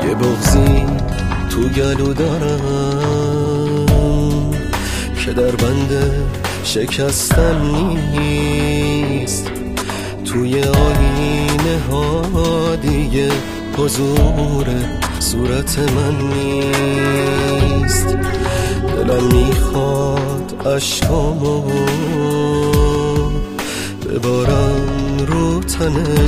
یه بغضی تو گلو دارم که در بند شکستن نیست. توی آینه ها دیگه حضور صورت من نیست. دلم میخواد عشقامو ببارم رو تن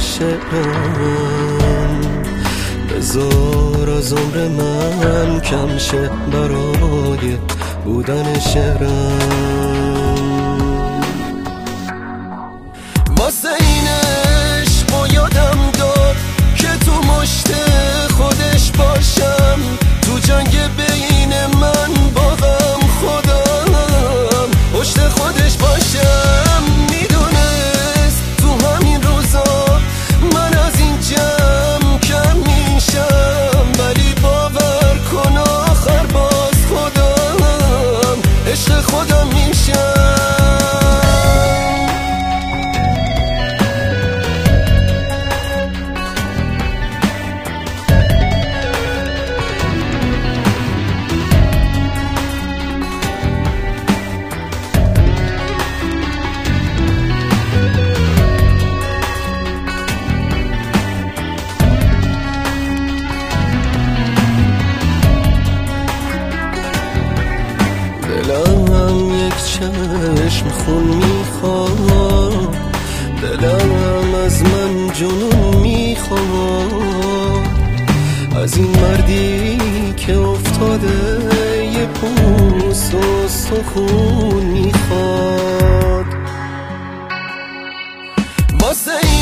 شعرم، بذار از عمر من کم شه برای بودن شعرم. واسه این عشق و یادم داد که تو مشت خودش باشم، تو جنگ بین من با غم خودم پشت خودش باشم. میدونست تو همین روزا من از این جمع کم میشم، ولی باور کن آخر باز خودم عشق خودم میشم. دلم یک چشم خون میخواد، دلم از من جنون میخواد، از این مردی که افتاده یه پوست و سخون میخواد. واسه